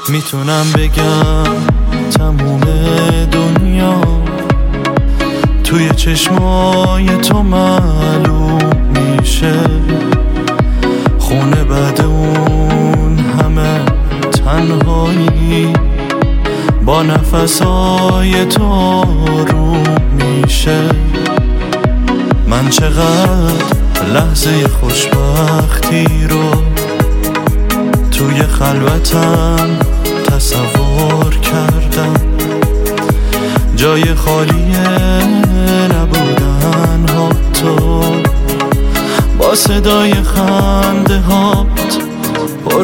میتونم بگم تموم دنیا توی چشمای تو معلوم میشه. خونه بعد اون همه تنهایی با نفسای تو آروم میشه. من چقدر لحظه خوشبختی رو توی خلوتم تصور کردم، جای خالی نبودن ها تو با صدای خنده هات پر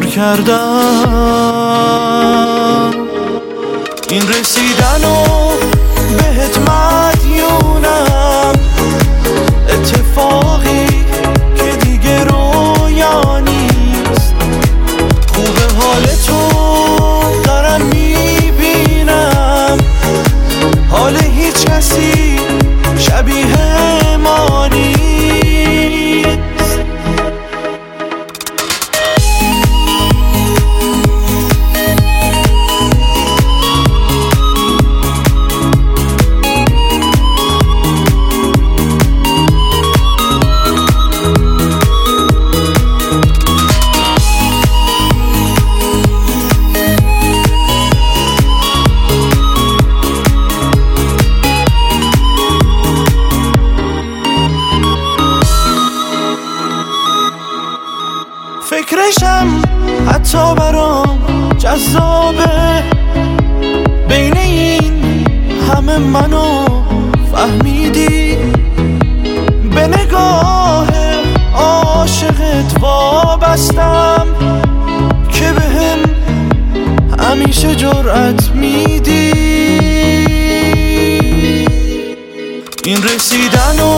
کردم. این رسیدنو بهت مدیونم، اتفاقی که دیگه رویا نیست. خوبه حال تو دارم میبینم، حال هیچ کسی شبیه ما نیست. فکرشم حتی برام جذابه، بین این همه منو فهمیدی، به نگاه عاشقت وابستم که بهم همیشه جرأت میدی. این رسیدنو